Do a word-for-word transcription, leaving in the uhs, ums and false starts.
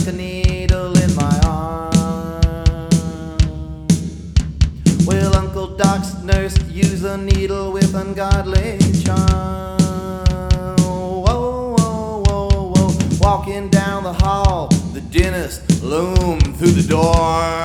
stick a needle in my arm. Well, Uncle Doc's nurse used a needle with ungodly charm. Whoa, whoa, whoa, whoa. Walking down the hall, the dentist loomed through the door.